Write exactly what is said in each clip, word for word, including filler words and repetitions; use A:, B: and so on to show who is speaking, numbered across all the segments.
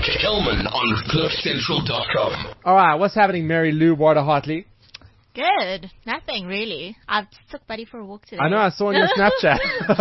A: Kelman on cliff central dot com.
B: All right, what's happening, Mary Lou Warder Hartley?
C: Good. Nothing really. I took Buddy for a walk today.
B: I know, I saw on your Snapchat.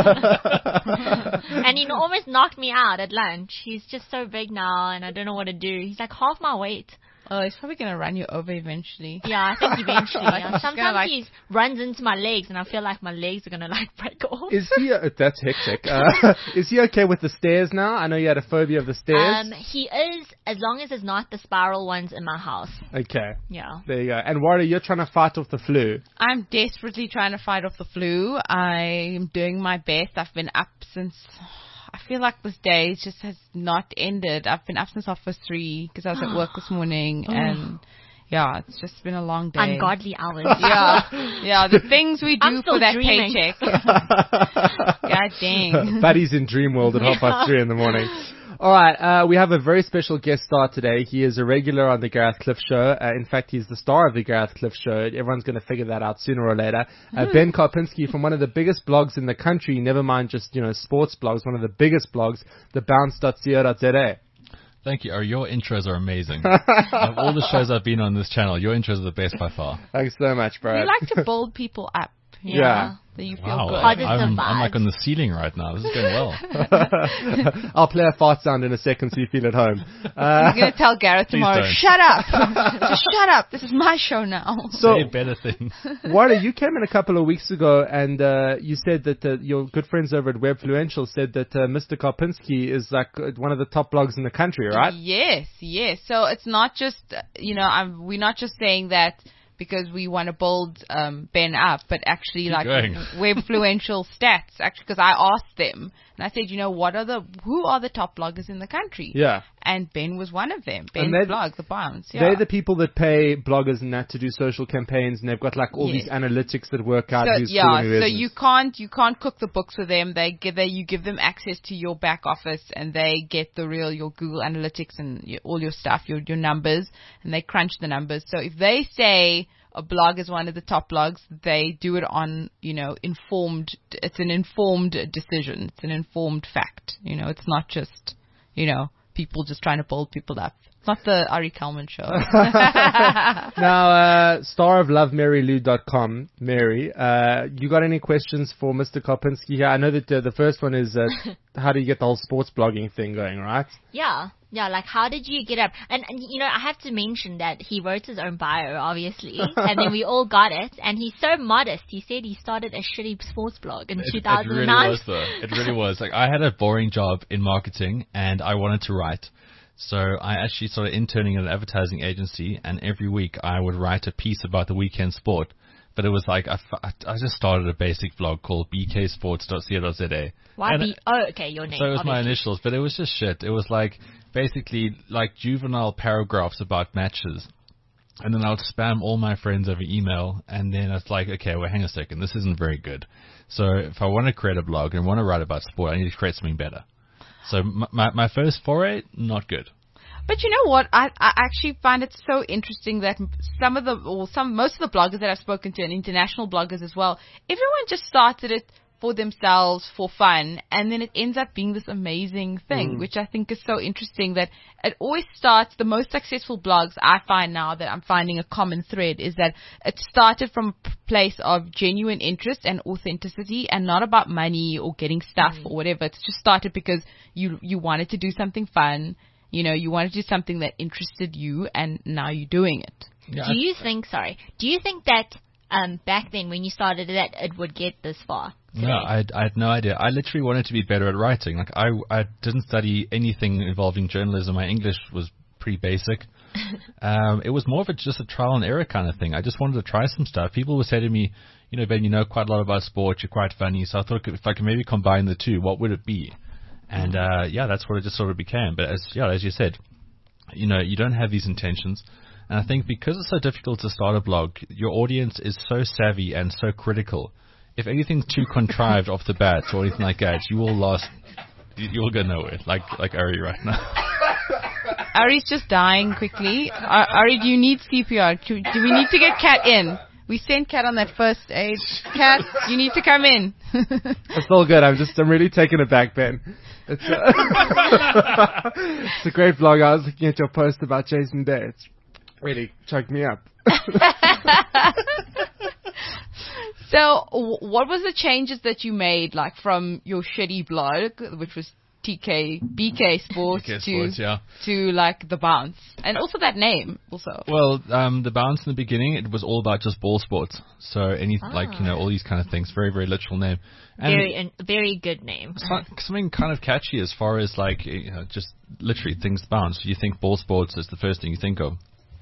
C: And he almost knocked me out at lunch. He's just so big now, and I don't know what to do. He's like half my weight.
D: Oh, he's probably going to run you over eventually.
C: Yeah, I think eventually. Yeah. Sometimes
D: like
C: he runs into my legs, and I feel like my legs are going to like break off.
B: Is he, uh, that's hectic. Uh, is he okay with the stairs now? I know you had a phobia of the stairs.
C: Um, he is, as long as it's not the spiral ones in my house.
B: Okay.
C: Yeah.
B: There you go. And Warder, you're trying to fight off the flu.
D: I'm desperately trying to fight off the flu. I'm doing my best. I've been up since... I feel like this day just has not ended. I've been up since half past three because I was at work this morning, and yeah, it's just been a long day.
C: Ungodly hours.
D: Yeah, yeah, the things we do
C: I'm still
D: for that
C: dreaming.
D: paycheck. God dang.
B: Buddy's in dream world at half past three in the morning. All right, uh, we have a very special guest star today. He is a regular on the Gareth Cliff Show. Uh, in fact, he's the star of the Gareth Cliff Show. Everyone's going to figure that out sooner or later. Uh, Ben Karpinski from one of the biggest blogs in the country, never mind just, you know, sports blogs, one of the biggest blogs, the bounce dot co dot za.
E: Thank you. Oh, your intros are amazing. Of all the shows I've been on this channel, your intros are the best by far.
B: Thanks so much, bro.
D: We like to build people up.
B: Yeah. yeah.
D: So you feel
E: wow,
D: good.
C: Positive
E: I'm,
C: vibes.
E: I'm like on the ceiling right now. This is going well.
B: I'll play a fart sound in a second so you feel at home. Uh,
D: I'm going to tell Gareth tomorrow,
E: don't.
D: shut up. Just shut up. This is my show now.
B: So,
E: Say better things.
B: Warder, you came in a couple of weeks ago and uh, you said that uh, your good friends over at Webfluential said that uh, Mister Karpinski is like uh, one of the top blogs in the country, right?
D: Yes, yes. So it's not just, uh, you know, I'm, we're not just saying that because we want to build um, Ben up, but actually
E: Keep
D: like
E: going.
D: Webfluential stats, actually, because I asked them, and I said, you know, what are the, who are the top bloggers in the country?
B: Yeah.
D: And Ben was one of them. Ben's
B: they're-
D: blog, The Bounce. Yeah.
B: They're the people that pay bloggers and that to do social campaigns, and they've got like all
D: Yes.
B: these analytics that work out
D: So,
B: who's
D: yeah,
B: cool and who
D: so
B: isn't.
D: you can't you can't cook the books for them. They give they you give them access to your back office, and they get the real your Google Analytics and your, all your stuff, your your numbers, and they crunch the numbers. So if they say a blog is one of the top blogs, they do it on, you know, informed. It's an informed decision. It's an informed fact. You know, it's not just, you know, people just trying to build people up. It's not the Ari Kalman show.
B: Now, uh, star of love mary lou dot com, Mary, uh, you got any questions for Mister Karpinski here? I know that uh, the first one is uh, how do you get the whole sports blogging thing going, right?
C: Yeah. Yeah, like how did you get up? And, and, you know, I have to mention that he wrote his own bio, obviously, and then we all got it. And he's so modest. He said he started a shitty sports blog in
E: It,
C: two
E: it
C: thousand
E: really
C: nine.
E: was, though. It really was. Like, I had a boring job in marketing, and I wanted to write. So I actually started interning at an advertising agency, and every week I would write a piece about the weekend sport. But it was like, I, I just started a basic blog called b k sports dot co dot za.
C: Why
E: And
C: be? Oh, okay, your name.
E: So it was my
C: obviously.
E: initials, but it was just shit. It was like basically like juvenile paragraphs about matches. And then I would spam all my friends over email, and then it's like, okay, well, hang a second, this isn't very good. So if I want to create a blog and want to write about sport, I need to create something better. So my my, my first foray, not good.
D: But you know what? I, I actually find it so interesting that some of the, or some, most of the bloggers that I've spoken to, and international bloggers as well, everyone just started it for themselves, for fun, and then it ends up being this amazing thing, mm. which I think is so interesting that it always starts, the most successful blogs I find now that I'm finding a common thread is that it started from a place of genuine interest and authenticity and not about money or getting stuff mm. or whatever. It's just started because you, you wanted to do something fun. You know, you wanted to do something that interested you, and now you're doing it.
E: Yeah,
C: do you think, sorry, do you think that um, back then when you started that it would get this far? Today?
E: No, I, I had no idea. I literally wanted to be better at writing. Like, I, I didn't study anything involving journalism. My English was pretty basic. um, it was more of a, just a trial and error kind of thing. I just wanted to try some stuff. People would say to me, you know, Ben, you know quite a lot about sport. You're quite funny. So I thought if I could maybe combine the two, what would it be? And, uh, yeah, that's what it just sort of became. But as, yeah, as you said, you know, you don't have these intentions. And I think because it's so difficult to start a blog, your audience is so savvy and so critical. If anything's too contrived off the bat or anything like that, you will last, you, you will go nowhere. Like, like Ari right now.
D: Ari's just dying quickly. Uh, Ari, do you need C P R? Do, do we need to get Kat in? We sent Kat on that first aid. Kat, you need to come in.
B: It's all good. I'm just, I'm really taken aback, Ben. It's a, it's a great blog. I was looking at your post about Jason Day. It's really choked me up.
D: So, w- what was the changes that you made, like from your shitty blog, which was T K B K Sports,
E: B K
D: to
E: Sports, yeah.
D: to like the Bounce, and also that name also.
E: Well, um, the Bounce in the beginning, it was all about just ball sports. So any
C: Ah.
E: like you know all these kind of things. Very very literal name. And
C: Very, an- very good name.
E: so- something kind of catchy as far as like you know, just literally things bounce. You think ball sports is the first thing you think of.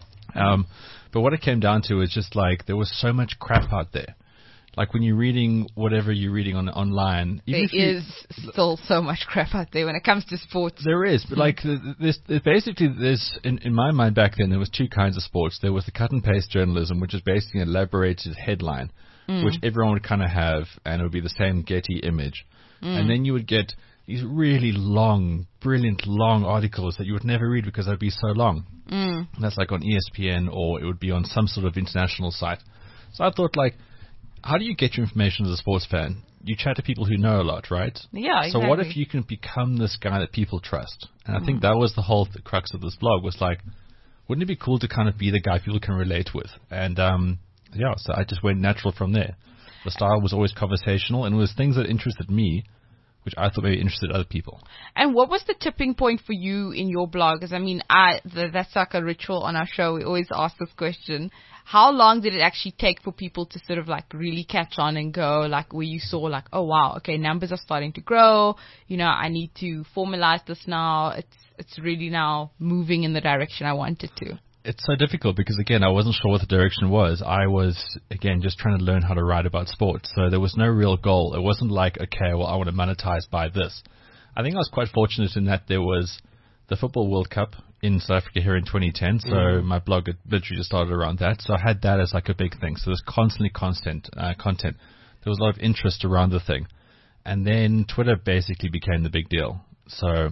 E: Um, but what it came down to is just like there was so much crap out there. Like when you're reading whatever you're reading on online, even
D: There
E: if you,
D: is still so much crap out there when it comes to sports.
E: there is, but like th- th- there's, there's basically there's in, in my mind back then there was two kinds of sports. There was the cut and paste journalism, which is basically an elaborated headline, which everyone would kind of have, and it would be the same Getty image, and then you would get these really long, brilliant long articles that you would never read because they'd be so long. Mm. That's like on E S P N or it would be on some sort of international site. So I thought like, how do you get your information as a sports fan? You chat to people who know a lot, right?
D: Yeah,
E: So what if
D: exactly.
E: you can become this guy that people trust? And I think that was the whole th- crux of this blog was like, wouldn't it be cool to kind of be the guy people can relate with? And um, yeah, so I just went natural from there. The style was always conversational and it was things that interested me, which I thought maybe interested other people.
D: And what was the tipping point for you in your blog? Because I mean, I the, that's like a ritual on our show. We always ask this question. How long did it actually take for people to sort of like really catch on and go, like where you saw like, oh wow, okay, numbers are starting to grow. You know, I need to formalize this now. It's it's really now moving in the direction I want it to.
E: It's so difficult because, again, I wasn't sure what the direction was. I was, again, just trying to learn how to write about sports. So there was no real goal. It wasn't like, okay, well, I want to monetize by this. I think I was quite fortunate in that there was the Football World Cup in South Africa here in twenty ten. So mm. my blog had literally just started around that. So I had that as like a big thing. So there's constantly constant uh, content. There was a lot of interest around the thing. And then Twitter basically became the big deal. So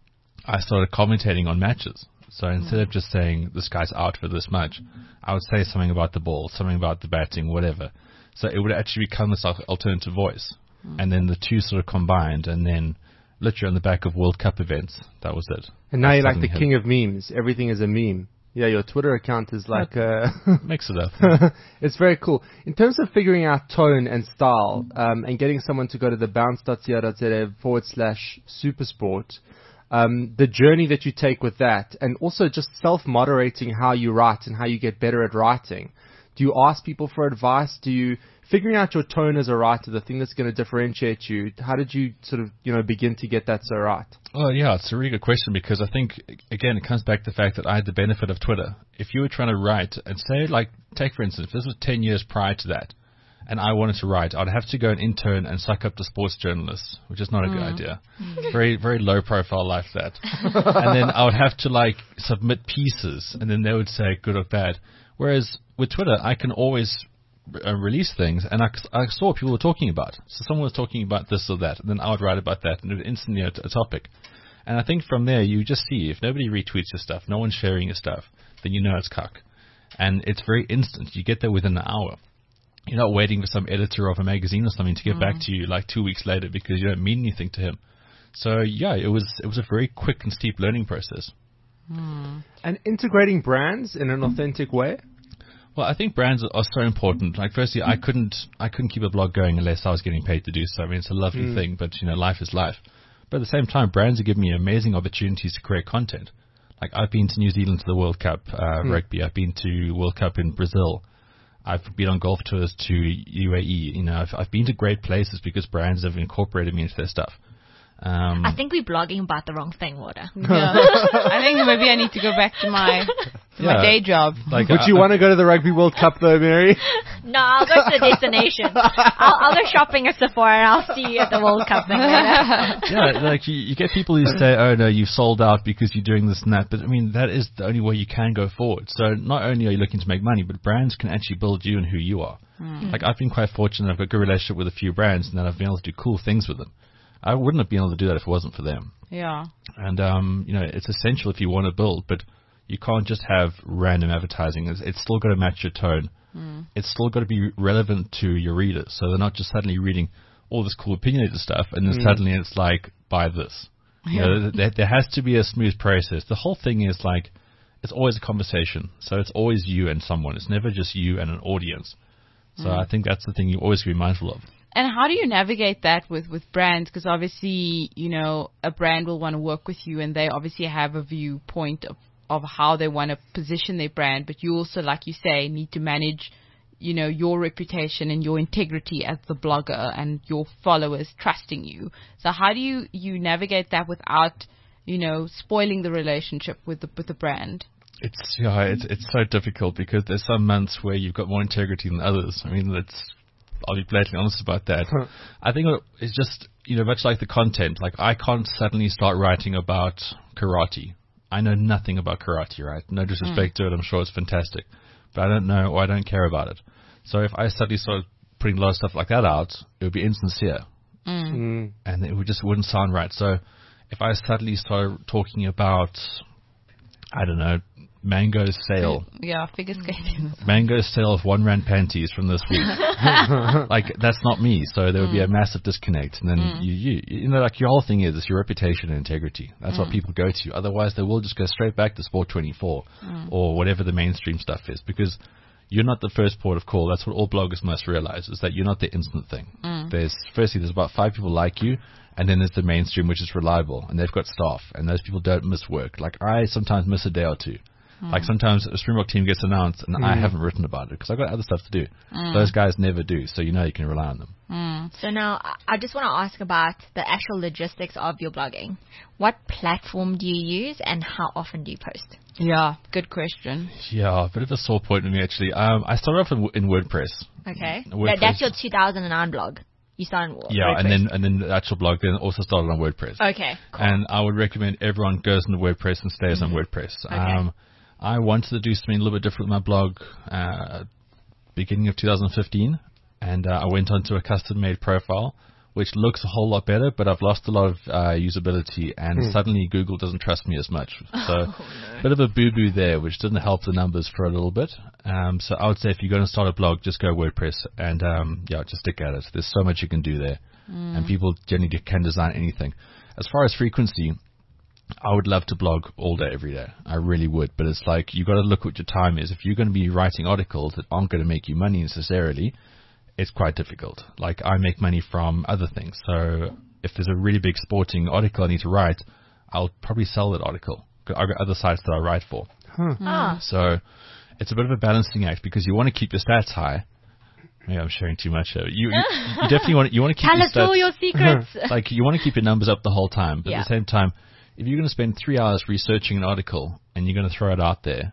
E: I started commentating on matches. So instead of just saying this guy's out for this much, I would say something about the ball, something about the batting, whatever. So it would actually become this alternative voice. Mm. And then the two sort of combined, and then literally on the back of World Cup events, that was it.
B: And now
E: That
B: you're like the
E: hit.
B: king of memes. Everything is a meme. Yeah, your Twitter account is like uh
E: Mix it up.
B: It's very cool. In terms of figuring out tone and style, um, and getting someone to go to the bounce.co.za forward slash supersport, um, the journey that you take with that, and also just self-moderating how you write and how you get better at writing. Do you ask people for advice? Do you, figuring out your tone as a writer, the thing that's going to differentiate you, how did you sort of, you know, begin to get that so right?
E: Well, yeah, it's a really good question because I think, again, it comes back to the fact that I had the benefit of Twitter. If you were trying to write and say, like, take for instance, if this was ten years prior to that and I wanted to write, I'd have to go and intern and suck up to sports journalists, which is not a mm. good idea. Mm. Very, very low profile life, that. And then I would have to, like, submit pieces and then they would say good or bad. Whereas with Twitter, I can always uh, release things, and I, I saw what people were talking about. So someone was talking about this or that, and then I would write about that, and it would instantly a, a topic. And I think from there, you just see, if nobody retweets your stuff, no one's sharing your stuff, then you know it's cuck. And it's very instant. You get there within an hour. You're not waiting for some editor of a magazine or something to get mm. back to you like two weeks later because you don't mean anything to him. So, yeah, it was it was a very quick and steep learning process.
B: Mm. And integrating brands in an authentic way?
E: Well, I think brands are so important. Like, firstly, I couldn't, I couldn't keep a blog going unless I was getting paid to do so. I mean, it's a lovely mm. thing, but you know, life is life. But at the same time, brands are giving me amazing opportunities to create content. Like, I've been to New Zealand to the World Cup uh, mm. rugby. I've been to World Cup in Brazil. I've been on golf tours to U A E. You know, I've, I've been to great places because brands have incorporated me into their stuff. Um,
C: I think we're blogging about the wrong thing, Water.
D: Yeah. I think maybe I need to go back to my to yeah. my day job.
B: Like, would I, you want to go to the Rugby World Cup though, Mary?
C: No, I'll go to the destination. I'll, I'll go shopping at Sephora and I'll see you at the World Cup thing later.
E: Yeah, like you, you get people who say, "Oh no, you've sold out because you're doing this and that." But I mean, that is the only way you can go forward. So not only are you looking to make money, but brands can actually build you and who you are. Mm. Like, I've been quite fortunate. I've got a good relationship with a few brands, and then I've been able to do cool things with them. I wouldn't have been able to do that if it wasn't for them.
D: Yeah.
E: And, um, you know, it's essential if you want to build, but you can't just have random advertising. It's, it's still got to match your tone. Mm. It's still got to be relevant to your readers. So they're not just suddenly reading all this cool opinionated stuff, and then
B: Mm.
E: suddenly it's like, buy this. You know, there, there has to be a smooth process. The whole thing is like, it's always a conversation. So it's always you and someone. It's never just you and an audience. So I think that's the thing you always be mindful of.
D: And how do you navigate that with, with brands? Because obviously, you know, a brand will want to work with you, and they obviously have a viewpoint of, of how they want to position their brand. But you also, like you say, need to manage, you know, your reputation and your integrity as the blogger and your followers trusting you. So how do you, you navigate that without, you know, spoiling the relationship with the with the brand?
E: It's yeah, it's it's so difficult because there's some months where you've got more integrity than others. I mean, that's I'll be blatantly honest about that. I think it's just, you know, much like the content. Like, I can't suddenly start writing about karate. I know nothing about karate, right? No disrespect mm. to it. I'm sure it's fantastic, but I don't know or I don't care about it. So if I suddenly started putting a lot of stuff like that out, it would be insincere,
D: Mm.
B: Mm.
E: and it would just wouldn't sound right. So if I suddenly started talking about, I don't know, Mango's sale.
D: Yeah, figure skating.
E: Mango's sale of one rand panties from this week. Like, that's not me. So there would be a massive disconnect. And then
D: Mm.
E: you, you, you know, like your whole thing is, it's your reputation and integrity. That's
D: Mm.
E: what people go to. Otherwise, they will just go straight back to Sport twenty-four
D: Mm.
E: or whatever the mainstream stuff is, because you're not the first port of call. That's what all bloggers must realize, is that you're not the instant thing.
D: Mm.
E: There's, firstly, there's about five people like you, and then there's the mainstream, which is reliable, and they've got staff, and those people don't miss work. Like, I sometimes miss a day or two. Like, sometimes a Springbok team gets announced and I haven't written about it because I've got other stuff to do.
D: Mm.
E: Those guys never do, so you know you can rely on them.
D: Mm.
C: So now, I- I just want to ask about the actual logistics of your blogging. What platform do you use, and how often do you post?
D: Yeah, good question.
E: Yeah, a bit of a sore point with me, actually. Um, I started off in, in WordPress.
C: Okay,
E: WordPress.
C: that, that's your two thousand nine blog. You started on
E: Yeah,
C: WordPress.
E: and then and then the actual blog then also started on WordPress.
C: Okay, cool.
E: And I would recommend everyone goes into WordPress and stays on WordPress.
C: Okay.
E: Um, I wanted to do something a little bit different with my blog uh, beginning of two thousand fifteen, and uh, I went onto a custom-made profile, which looks a whole lot better, but I've lost a lot of uh, usability, and
B: Hmm.
E: suddenly Google doesn't trust me as much. So
C: Oh, no.
E: bit of a boo-boo there, which didn't help the numbers for a little bit. Um, so I would say if you're going to start a blog, just go WordPress, and um, yeah, just stick at it. There's so much you can do there, and people generally can design anything. As far as frequency, I would love to blog all day, every day. I really would. But it's like, you got to look what your time is. If you're going to be writing articles that aren't going to make you money necessarily, it's quite difficult. Like, I make money from other things. So if there's a really big sporting article I need to write, I'll probably sell that article. I've got other sites that I write for.
C: Ah,
E: So it's a bit of a balancing act because you want to keep your stats high. Maybe I'm sharing too much. Here. You, you, you definitely want you want to keep
C: tell
E: your
C: us
E: stats.
C: all your secrets.
E: Like, you want to keep your numbers up the whole time, but
C: Yeah.
E: at the same time, if you're going to spend three hours researching an article and you're going to throw it out there,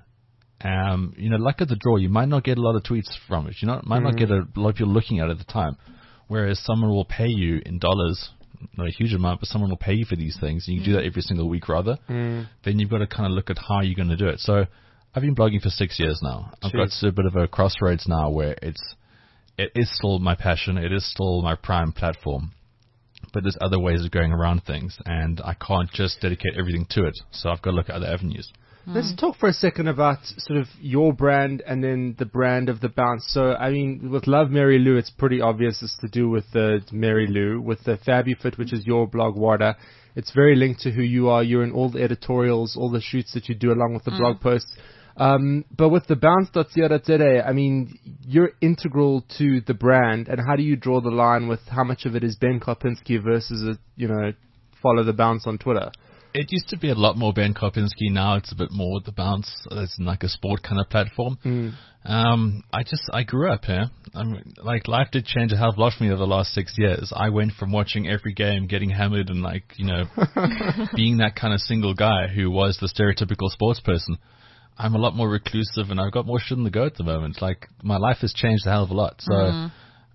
E: um, you know, luck of the draw, you might not get a lot of tweets from it. You know, might not get a lot of people looking at it at the time. Whereas someone will pay you in dollars, not a huge amount, but someone will pay you for these things, and you can do that every single week rather.
B: Mm.
E: Then you've got to kind of look at how you're going to do it. So I've been blogging for six years now. I've
B: Jeez.
E: got to a bit of a crossroads now where it's it is still my passion. It is still my prime platform. But there's other ways of going around things, and I can't just dedicate everything to it. So I've got to look at other avenues.
B: Let's talk for a second about sort of your brand and then the brand of the Bounce. So, I mean, with Love Mary Lou, it's pretty obvious it's to do with the Mary Lou. With the FabuFit, which is your blog, Wada, it's very linked to who you are. You're in all the editorials, all the shoots that you do along with the blog posts. Um, but with the bounce dot co dot za, I mean, you're integral to the brand. And how do you draw the line with how much of it is Ben Karpinski versus, a, you know, follow the Bounce on Twitter?
E: It used to be a lot more Ben Karpinski. Now it's a bit more with the Bounce. It's like a sport kind of platform.
B: Mm.
E: Um, I just, I grew up here. I mean, like, life did change a hell of a lot for me over the last six years. I went from watching every game, getting hammered, and like, you know, being that kind of single guy who was the stereotypical sports person. I'm a lot more reclusive, and I've got more shit in the go at the moment. Like, my life has changed a hell of a lot. So,
D: Mm.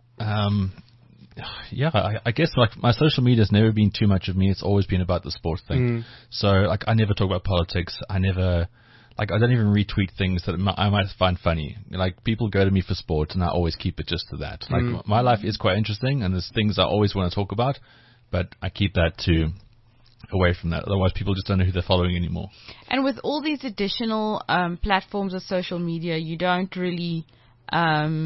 E: um, yeah, I, I guess like my social media has never been too much of me. It's always been about the sports thing.
B: Mm.
E: So, like, I never talk about politics. I never, like, I don't even retweet things that I might find funny. Like, people go to me for sport, and I always keep it just to that. Like,
B: Mm.
E: my life is quite interesting, and there's things I always want to talk about, but I keep that to away from that. Otherwise, people just don't know who they're following anymore.
D: And with all these additional um, platforms of social media, you don't really, um,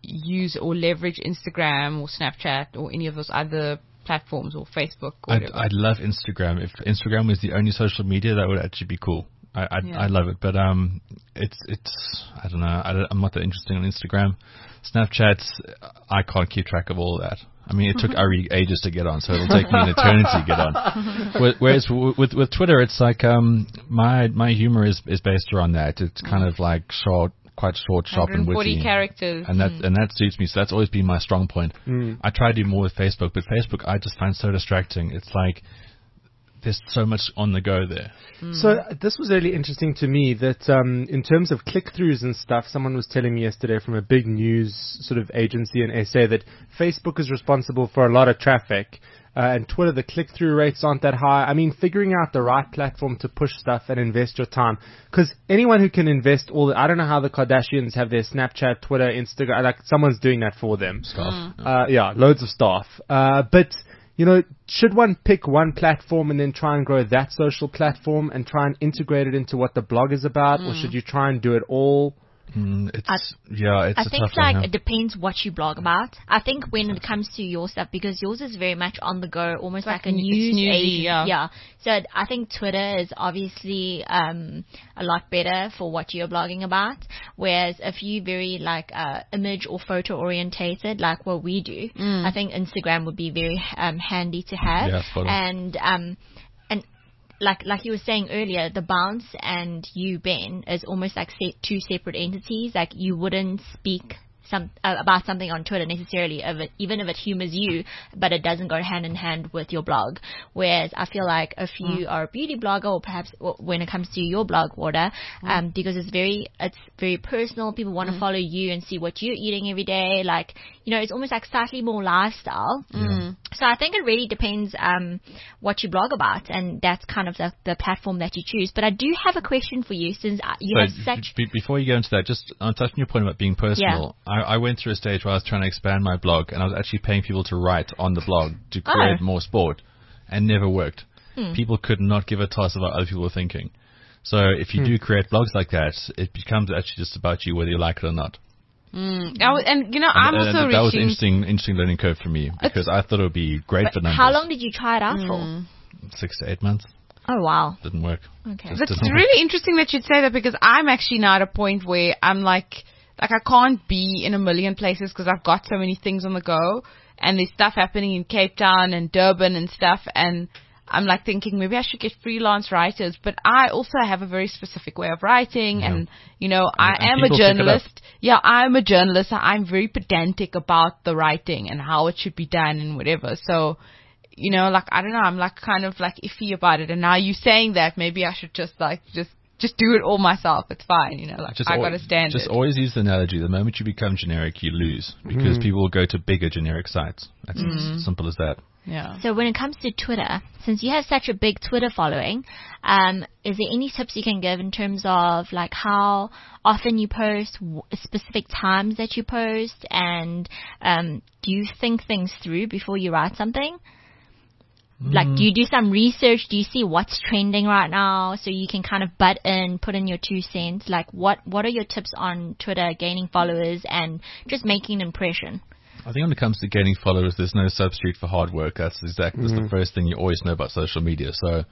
D: use or leverage Instagram or Snapchat or any of those other platforms or Facebook or
E: I'd,
D: whatever?
E: I'd love Instagram. If Instagram was the only social media, that would actually be cool. I I,
D: Yeah.
E: I love it, but um, it's it's I don't know. I don't, I'm not that interested on Instagram. Snapchat, I can't keep track of all of that. I mean, it took Ari ages to get on, so it'll take me an eternity to get on. Wh- Whereas w- with with Twitter, it's like um, my my humor is is based around that. It's kind of like short, quite short, sharp, and
D: one hundred forty
E: witty.
D: characters.
E: And that and that suits me. So that's always been my strong point.
B: Mm.
E: I try to do more with Facebook, but Facebook I just find so distracting. It's like there's so much on the go there.
B: So uh, this was really interesting to me that um, in terms of click-throughs and stuff, someone was telling me yesterday from a big news sort of agency in S A that Facebook is responsible for a lot of traffic. Uh, and Twitter, the click-through rates aren't that high. I mean, figuring out the right platform to push stuff and invest your time. Because anyone who can invest all the, I don't know how the Kardashians have their Snapchat, Twitter, Instagram, like someone's doing that for them.
E: Stuff.
B: Uh, yeah, loads of staff. Uh, but, you know, should one pick one platform and then try and grow that social platform and try and integrate it into what the blog is about? Or should you try and do it all?
E: Mm, it's
C: I-
E: yeah, it's
C: I
E: a
C: think
E: tough
C: like
E: one.
C: it depends what you blog about. I think when it comes to your stuff, because yours is very much on the go, almost like,
D: Like
C: a
D: n- it's
C: news
D: newsy,
C: agent.
D: yeah.
C: yeah. So I think Twitter is obviously um, a lot better for what you're blogging about. Whereas if you very like uh, image or photo orientated, like what we do, I think Instagram would be very um, handy to have.
E: Yeah, spot on.
C: And um, and like like you were saying earlier, the Bounce and you, Ben, is almost like se- two separate entities. Like you wouldn't speak some uh, about something on Twitter necessarily, of it, even if it humors you, but it doesn't go hand in hand with your blog. Whereas I feel like if you are a beauty blogger, or perhaps w- when it comes to your blog, Water, um, because it's very it's very personal. People want to follow you and see what you're eating every day. Like, you know, it's almost like slightly more lifestyle. So I think it really depends um, what you blog about, and that's kind of the, the platform that you choose. But I do have a question for you, since uh, you
E: So
C: have such...
E: be- before you go into that, just on touching your point about being personal, I, I went through a stage where I was trying to expand my blog, and I was actually paying people to write on the blog to create
C: Oh.
E: more sport, and never worked.
C: Hmm.
E: People could not give a toss about other people were thinking. So if you do create blogs like that, it becomes actually just about you, whether you like it or not.
D: Mm. I w- and, you know, I'm
E: and,
D: also
E: and that was an
D: reaching...
E: interesting, interesting learning curve for me, because I thought it would be great for numbers.
C: How long did you try it out for?
E: Six to eight months.
C: Oh, wow.
E: Didn't work.
C: Okay.
E: Just
D: That's
E: didn't work.
D: really interesting that you'd say that, because I'm actually now at a point where I'm like, like I can't be in a million places because I've got so many things on the go, and there's stuff happening in Cape Town and Durban and stuff, and I'm like thinking maybe I should get freelance writers, but I also have a very specific way of writing,
E: Yeah.
D: and you know,
E: And-
D: I
E: and
D: am a
E: people pick it up.
D: journalist. Yeah, I'm a journalist. I'm very pedantic about the writing and how it should be done and whatever. So, you know, like, I don't know, I'm like kind of like iffy about it. And now you saying that, maybe I should just like, just, just do it all myself. It's fine, you know, like
E: Just
D: I
E: al-
D: gotta stand
E: Just
D: it.
E: always use the analogy. The moment you become generic, you lose, because people will go to bigger generic sites. That's as simple as that.
D: Yeah.
C: So when it comes to Twitter, since you have such a big Twitter following, um, is there any tips you can give in terms of like how often you post, w- specific times that you post, and um, do you think things through before you write something? Like, do you do some research? Do you see what's trending right now so you can kind of butt in, put in your two cents? Like, what what are your tips on Twitter, gaining followers, and just making an impression?
E: I think when it comes to gaining followers, there's no substitute for hard work. That's exactly that's the first thing you always know about social media. So,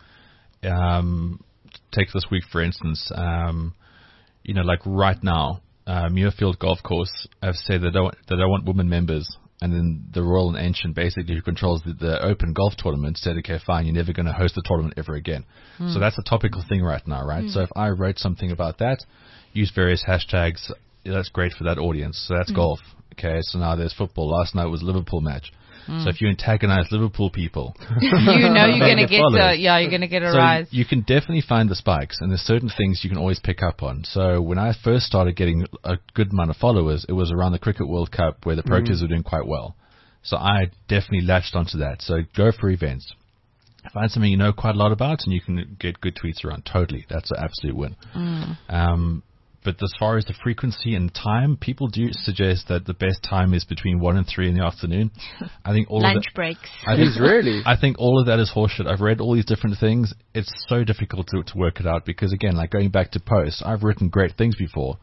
E: um, take this week for instance. Um, you know, like right now, uh, Muirfield Golf Course have said they don't they don't want women members. And then the Royal and Ancient, basically, who controls the, the open golf tournament, said, okay, fine, you're never going to host the tournament ever again. So that's a topical thing right now, right? So if I wrote something about that, use various hashtags, yeah, that's great for that audience. So that's golf. Okay, so now there's football. Last night was a Liverpool match. So if you antagonize Liverpool people,
D: You know you're
E: They
D: gonna
E: get
D: get,
E: followed.
D: a, yeah, you're gonna get a
E: so
D: rise.
E: you can definitely find the spikes, and there's certain things you can always pick up on. So when I first started getting a good amount of followers, it was around the Cricket World Cup where the Proteas were doing quite well. So I definitely latched onto that. So go for events. Find something you know quite a lot about, and you can get good tweets around. Totally. That's an absolute win. Um, but as far as the frequency and time, people do suggest that the best time is between one and three in the afternoon. I think all
C: Lunch
E: of that,
C: breaks.
E: I think,
B: Jeez, really?
E: I think all of that is horseshit. I've read all these different things. It's so difficult to, to work it out because, again, like going back to posts, I've written great things before.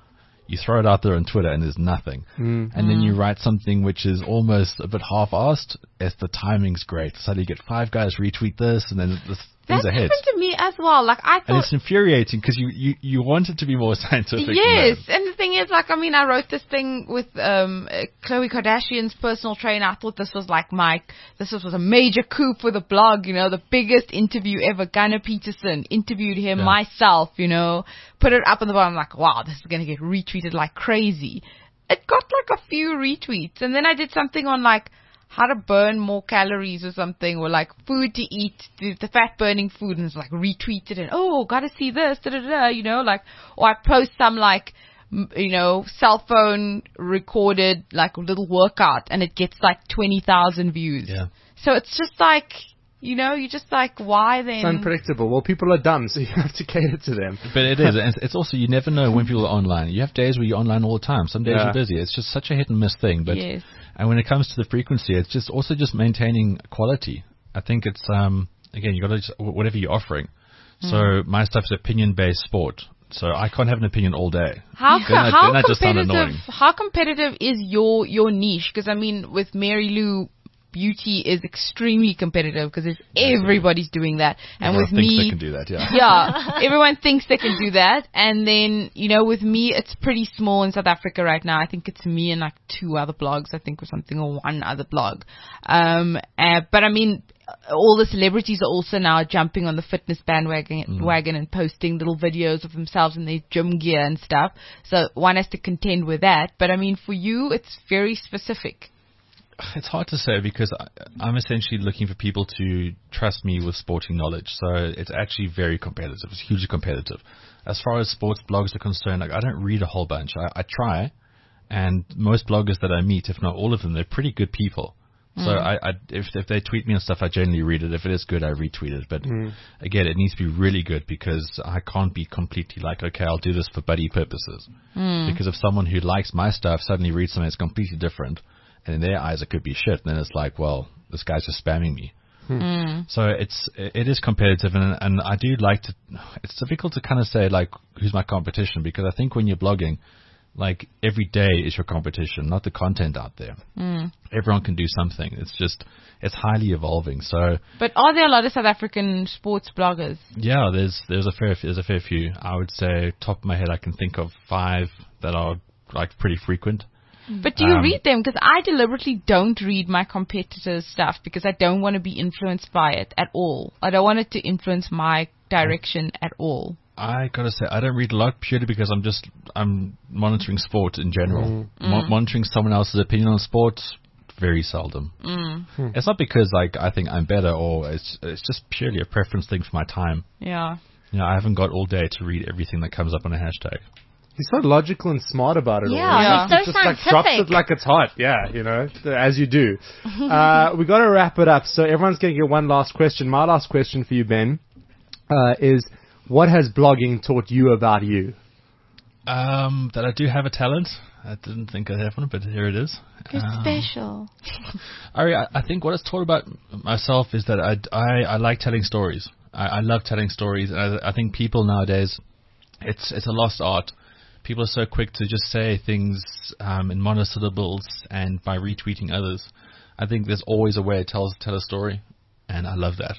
E: You throw it out there on Twitter and there's nothing.
B: Mm.
E: And then you write something which is almost a bit half-assed. If the timing's great. Suddenly you get five guys retweet this and then this, things
D: That
E: are hits.
D: happened to me as well. Like I
E: And
D: thought,
E: it's infuriating because you, you, you want it to be more scientific.
D: yes.
E: than
D: And the thing is, like, I mean, I wrote this thing with um uh, Khloe Kardashian's personal trainer. I thought this was like my, this was, was a major coup for the blog. You know, the biggest interview ever. Gunnar Peterson interviewed him
E: Yeah.
D: myself. You know, put it up on the bottom. I'm like, wow, this is gonna get retweeted like crazy. It got like a few retweets, and then I did something on like how to burn more calories or something, or like food to eat, the, the fat burning food, and it's like retweeted and oh, gotta see this, da da da, you know, like, or I post some like, m- you know, cell phone recorded like little workout, and it gets like twenty thousand views.
E: Yeah.
D: So it's just like, you know, you're just like, why then?
B: It's unpredictable. Well, people are dumb, so you have to cater to them.
E: But it is. And it's also, you never know when people are online. You have days where you're online all the time. Some days
B: Yeah.
E: you're busy. It's just such a hit and miss thing. But
D: Yes.
E: And when it comes to the frequency, it's just also just maintaining quality. I think it's, um, again, you got to just, whatever you're offering. So my stuff is opinion-based sport. So I can't have an opinion all day.
D: How
E: Then
D: co-
E: I-
D: how
E: then I just sound
D: competitive
E: annoying.
D: how competitive is your your niche? Because I mean, with Mary Lou, beauty is extremely competitive because everybody's doing that, and
E: Everyone
D: with
E: thinks
D: me,
E: they can do that, yeah.
D: yeah, everyone thinks they can do that. And then, you know, with me, it's pretty small in South Africa right now. I think it's me and like two other blogs, I think, or something, or one other blog. Um, uh, but I mean, all the celebrities are also now jumping on the fitness bandwagon
E: Mm.
D: wagon and posting little videos of themselves in their gym gear and stuff. So one has to contend with that. But I mean, for you, it's very specific.
E: It's hard to say because I, I'm essentially looking for people to trust me with sporting knowledge. So it's actually very competitive. It's hugely competitive. As far as sports blogs are concerned, like I don't read a whole bunch. I, I try, and most bloggers that I meet, if not all of them, they're pretty good people. So I, I if if they tweet me and stuff, I generally read it. If it is good, I retweet it. But again, it needs to be really good because I can't be completely like, okay, I'll do this for buddy purposes. Because if someone who likes my stuff suddenly reads something that's completely different, and in their eyes it could be shit, then it's like, well, this guy's just spamming me. So it's it is competitive, and and I do like to. It's difficult to kind of say like who's my competition because I think when you're blogging, like every day is your competition, not the content out there. Everyone can do something. It's just it's highly evolving. So
D: But are there a lot of South African sports bloggers?
E: yeah, there's there's a fair there's a fair few. I would say top of my head I can think of five that are like pretty frequent.
D: But do you
E: Um,
D: read them? Because I deliberately don't read my competitors' stuff because I don't want to be influenced by it at all. I don't want it to influence my direction at all.
E: I gotta say, I don't read a lot purely because I'm just I'm monitoring sport in general. Mo- monitoring someone else's opinion on sport, very seldom. It's not because like I think I'm better, or it's it's just purely a preference thing for my time.
D: Yeah.
E: You know, I haven't got all day to read everything that comes up on a hashtag.
B: He's so logical and smart about it all.
C: Yeah,
D: Yeah.
C: he's so
B: Just like drops
C: scientific.
B: it like it's hot. Yeah, you know, as you do. uh, we got to wrap it up. So everyone's going to get one last question. My last question for you, Ben, uh, is what has blogging taught you about you?
E: Um, that I do have a talent. I didn't think I'd have one, but here it is.
D: You're
E: Um,
D: special.
E: I, I think what it's taught about myself is that I, I, I like telling stories. I, I love telling stories. And I, I think people nowadays, it's it's a lost art. People are so quick to just say things um, in monosyllables and by retweeting others. I think there's always a way to tell, tell a story, and I love that.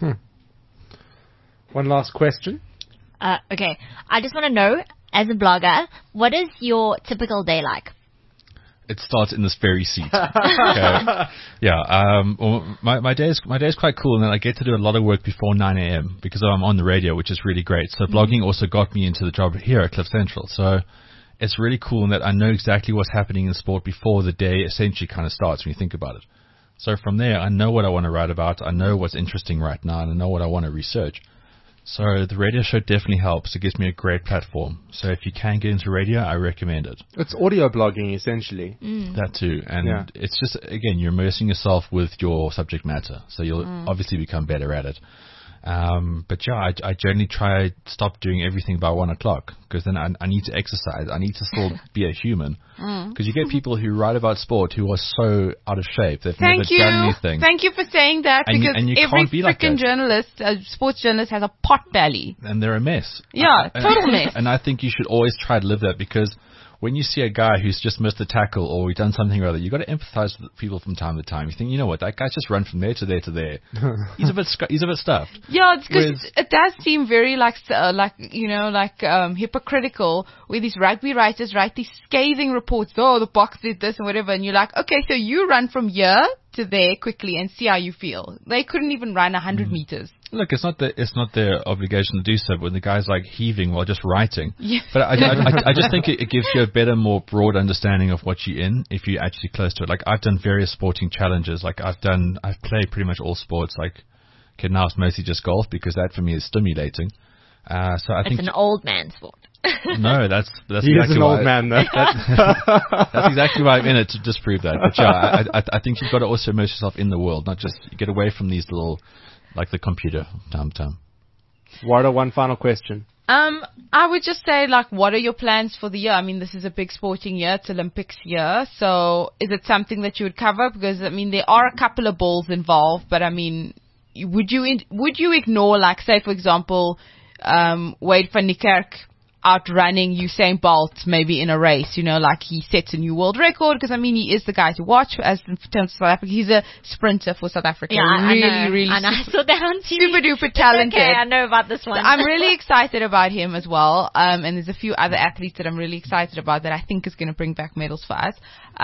B: One last question.
C: Uh, okay, I just want to know, as a blogger, what is your typical day like?
E: It starts in this very seat. Okay. Yeah. Um, well, my my day is my day is quite cool, and then I get to do a lot of work before nine a.m. because I'm on the radio, which is really great. So blogging also got me into the job here at Cliff Central. So it's really cool in that I know exactly what's happening in sport before the day essentially kind of starts when you think about it. So from there, I know what I want to write about. I know what's interesting right now, and I know what I want to research. So the radio show definitely helps. It gives me a great platform. So if you can get into radio, I recommend it.
B: It's audio blogging, essentially.
E: That too. And
B: Yeah.
E: it's just, again, you're immersing yourself with your subject matter. So you'll obviously become better at it. Um, but yeah, I, I generally try to stop doing everything by one o'clock because then I, I need to exercise. I need to still be a human. Because you get people who write about sport who are so out of shape. They've
D: Thank
E: never
D: you.
E: done anything.
D: Thank you for saying that
E: And you-
D: because
E: and you
D: every
E: can't be like
D: freaking
E: that.
D: journalist, a sports journalist, has a pot belly.
E: And they're a mess.
D: Yeah,
E: I-
D: total mess.
E: And I think you should always try to live that because when you see a guy who's just missed a tackle or he's done something or other, you've got to empathize with people from time to time. You think, you know what, that guy's just run from there to there to there. He's a bit sc- he's a bit stuffed.
D: Yeah, it's because
E: Whereas-
D: it does seem very like, uh, like you know, like um, hypocritical where these rugby writers write these scathing reports. Oh, the box did this and whatever, and you're like, okay, so you run from here to there quickly and see how you feel. They couldn't even run one hundred mm. meters.
E: Look, it's not the, it's not their obligation to do so, but when the guy's like heaving while just writing.
D: Yeah.
E: But I, I, I, I just think it, it gives you a better, more broad understanding of what you're in if you're actually close to it. Like I've done various sporting challenges. Like I've done, I've played pretty much all sports. Like, okay, now it's mostly just golf because that for me is stimulating. Uh, so I
C: It's
E: think
C: an old man sport.
E: no, that's that's
B: he
E: exactly
B: is an
E: why
B: old man, though.
E: That's, that's exactly why I'm in it, to disprove that. But yeah, I, I, I think you've got to also immerse yourself in the world, not just get away from these little, like the computer, time to time.
B: Warda, one final question.
D: Um, I would just say, like, what are your plans for the year? I mean, this is a big sporting year. It's Olympics year. So is it something that you would cover? Because, I mean, there are a couple of balls involved, but I mean, would you, in, would you ignore, like, say, for example, um, Wade van Niekerk outrunning Usain Bolt maybe in a race, you know, like he sets a new world record, because I mean he is the guy to watch as in terms of South Africa. He's a sprinter for South Africa.
C: Yeah, I
D: really,
C: know.
D: really
C: and I saw that on T V.
D: super duper talented.
C: Okay, I know about this one.
D: I'm really excited about him as well. Um, and there's a few other athletes that I'm really excited about that I think is going to bring back medals for us.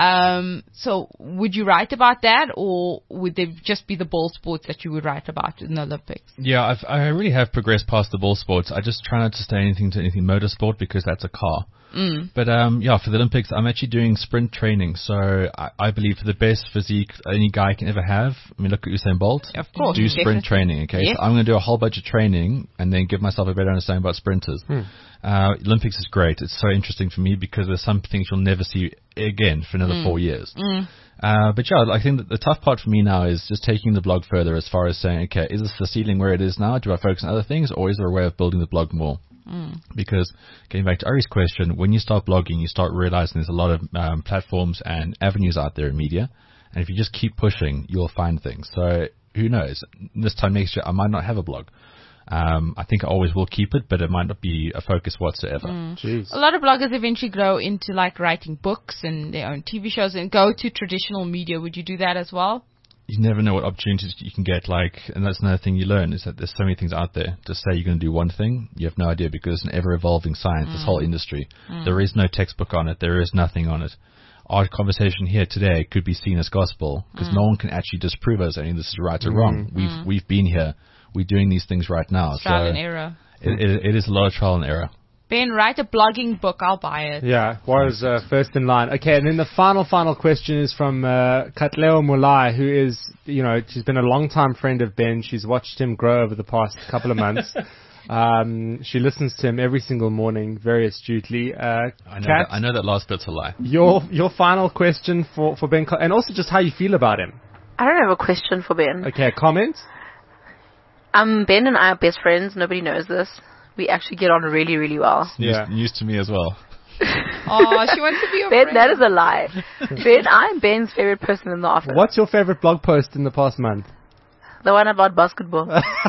D: Um, so would you write about that, or would there just be the ball sports that you would write about in the Olympics?
E: Yeah, I've, I really have progressed past the ball sports. I just try not to stay anything to anything motorsport because that's a car.
D: Mm.
E: But um, yeah, for the Olympics, I'm actually doing sprint training. So I, I believe for the best physique any guy can ever have, I mean, look at Usain Bolt.
D: Of course.
E: Do sprint
D: Definitely.
E: training, okay?
D: Yes.
E: So I'm going to do a whole bunch of training and then give myself a better understanding about sprinters.
B: Hmm.
E: Uh, Olympics is great. It's so interesting for me because there's some things you'll never see again for another mm. four years.
D: Mm.
E: Uh, but yeah, I think that the tough part for me now is just taking the blog further as far as saying, okay, is this the ceiling where it is now? Do I focus on other things, or is there a way of building the blog more?
D: Mm.
E: Because getting back to Ari's question, when you start blogging, you start realizing there's a lot of um, platforms and avenues out there in media. And if you just keep pushing, you'll find things. So who knows? This time next year, I might not have a blog. Um, I think I always will keep it, but it might not be a focus whatsoever.
D: Mm.
B: Jeez.
D: A lot of bloggers eventually grow into like writing books and their own T V shows and go to traditional media. Would you do that as well?
E: You never know what opportunities you can get, like, and that's another thing you learn is that there's so many things out there. To say you're going to do one thing, you have no idea because it's an ever-evolving science, mm. this whole industry. Mm. There is no textbook on it. There is nothing on it. Our conversation here today could be seen as gospel because mm. no one can actually disprove us saying this is right or
B: mm.
E: wrong. We've
D: Mm.
E: we've been here. We're doing these things right now.
D: Trial
E: so
D: and error.
E: It, it, it is a lot of trial and error.
D: Ben, write a blogging book. I'll buy it.
B: Yeah, Warda's uh, first in line. Okay, and then the final, final question is from uh, Katleo Mulai, who is, you know, she's been a long-time friend of Ben. She's watched him grow over the past couple of months. um, she listens to him every single morning, very astutely. Uh,
E: I know,
B: Kat,
E: that, I know that last bit's a lie.
B: your your final question for, for Ben, and also just how you feel about him.
F: I don't have a question for Ben.
B: Okay, comment?
F: Um, Ben and I are best friends. Nobody knows this. We actually get on really, really well.
E: News,
B: Yeah.
E: news to me as well.
D: Oh, she wants to be your
F: Ben,
D: friend.
F: that is a lie. Ben, I'm Ben's favorite person in the office.
B: What's your favorite blog post in the past month?
F: The one about basketball.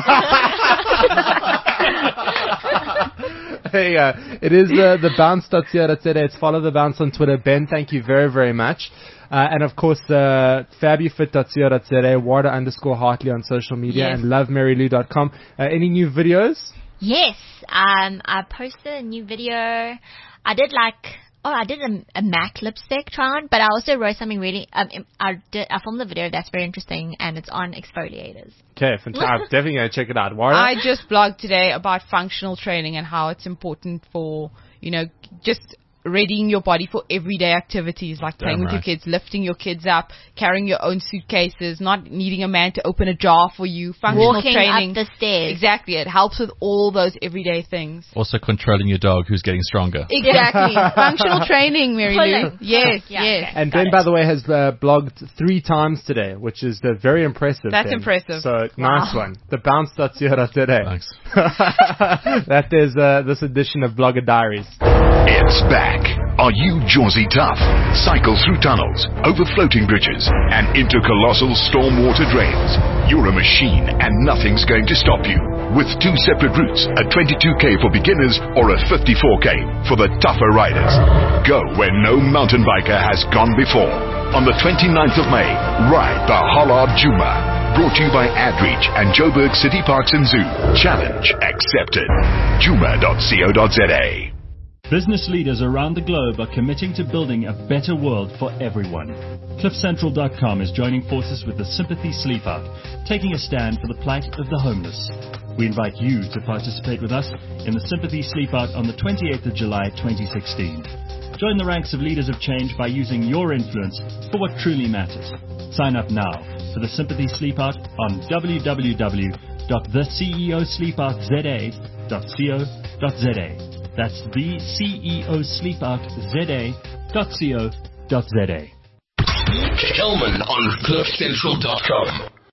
B: Hey, uh, it is uh, the bounce dot co dot za. It's follow the bounce on Twitter. Ben, thank you very, very much. Uh, and of course, uh, fabufit dot co dot za, Warda underscore Hartley on social media,
D: Yes.
B: and love mary lou dot com. Uh, any new videos?
C: Yes, um, I posted a new video. I did like, oh, I did a, a MAC lipstick try on, but I also wrote something really, um, I did, I filmed a video that's very interesting, and it's on exfoliators.
B: Okay, fantastic. I'm definitely going to check it out. Warda?
D: I just blogged today about functional training and how it's important for, you know, just readying your body for everyday activities like playing
E: Damn
D: with your
E: right.
D: kids, lifting your kids up, carrying your own suitcases, not needing a man to open a jar for you, functional
C: Walking
D: training.
C: up the stairs.
D: Exactly. It helps with all those everyday things.
E: Also controlling your dog who's getting stronger.
D: Exactly. Functional training, Mary Lou.
C: Pulling.
D: Yes,
C: Yeah,
D: yes.
C: okay.
B: And
C: Got
B: Ben,
C: it.
B: by the way, has uh, blogged three times today, which is uh, very impressive.
D: That's
B: Ben.
D: impressive.
B: So, nice one. The bounce dot co dot za.
E: Thanks.
B: That is uh, this edition of Blogger Diaries.
A: It's back
G: Are you Jawsy tough? Cycle through tunnels, over floating bridges, and into colossal stormwater drains. You're a machine and nothing's going to stop you. With two separate routes, a twenty-two K for beginners or a fifty-four K for the tougher riders. Go where no mountain biker has gone before. On the twenty-ninth of May, ride the Hollard Djuma. Brought to you by AdReach and Joburg City Parks and Zoo. Challenge accepted. Djuma dot co dot za.
H: Business leaders around the globe are committing to building a better world for everyone. Cliff Central dot com is joining forces with the Sympathy Sleep Out, taking a stand for the plight of the homeless. We invite you to participate with us in the Sympathy Sleep Out on the twenty-eighth of July twenty sixteen. Join the ranks of leaders of change by using your influence for what truly matters. Sign up now for the Sympathy Sleep Out on w w w dot the c e o sleep out z a dot co dot za. That's the C E O Sleep Out Z A dot co dot za.
A: Kelman on cliff central dot com.